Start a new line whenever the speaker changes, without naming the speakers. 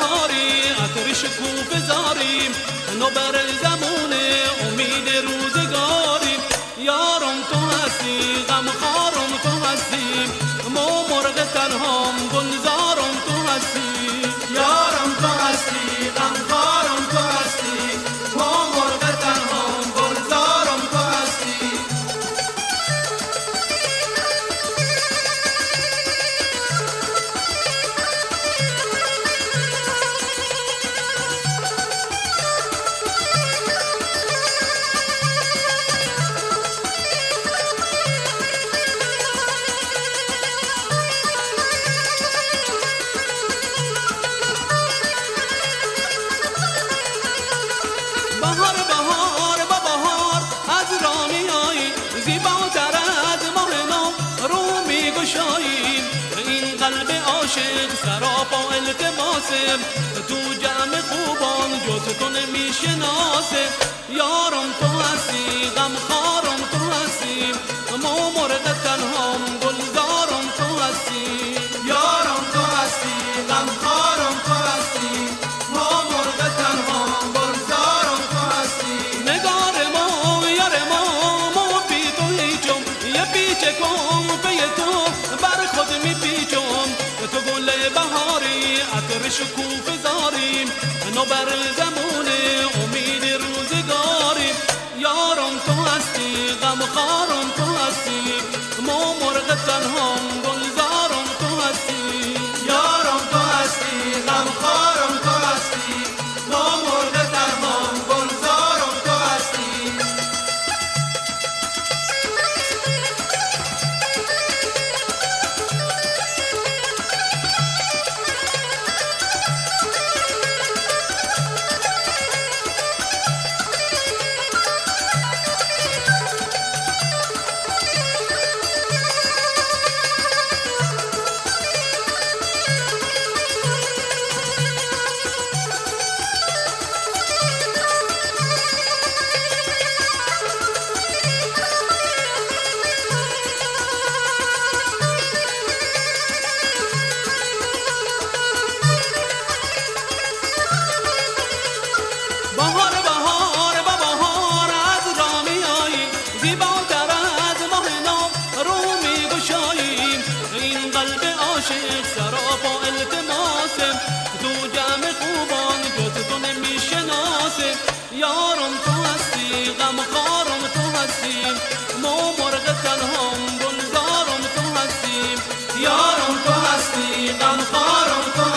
بهاری عطر شکوفه زاریم نوبر زمان امید روزگاریم یارم تو هستی غمخوارم تو هستی ما مرغ تنهام گلزارم تو هستی یارم تو هستی غمخوارم تو هستی ما مرغ تنهام گلزارم تو هستی بهار بهار با بهار از را میایی زیباتر از ماه نو رو میگشایی این قلب عاشق سراپا التماسه تو جمع خوبان جز تو نمیشناسه یارم تو هستی غمخوارم تو هستی ما مرغ تنهام گلزارم تو هستی یارم تو هستی غمخوارم تو هستی ما مرغ تنهام گلزارم تو هستی نگار ما یار ما بی تو هیچم یه پیچه کن پی تو بر خود می پیچم تو گل بهاری عطر شکوفه زاریم نوبر زمان امید روزگاریم یارم تو هستی غمخوارم تو هستی ما مرغ تنهام گلزارم تو هستی یارم تو هستی غمخوارم تو هستی ما مرغ تنهام گلزارم تو هستی بهار بهار با بهار از را میایی زیباتر از ماه نو رو میگشاییم این قلب عاشق سراپا التماسه تو جمع خوبان جز تو نمیشناسه یارم تو هستی غمخوارم تو هستی ما مرغ تنهام گلزارم تو هستی یارم تو هستی غمخوارم تو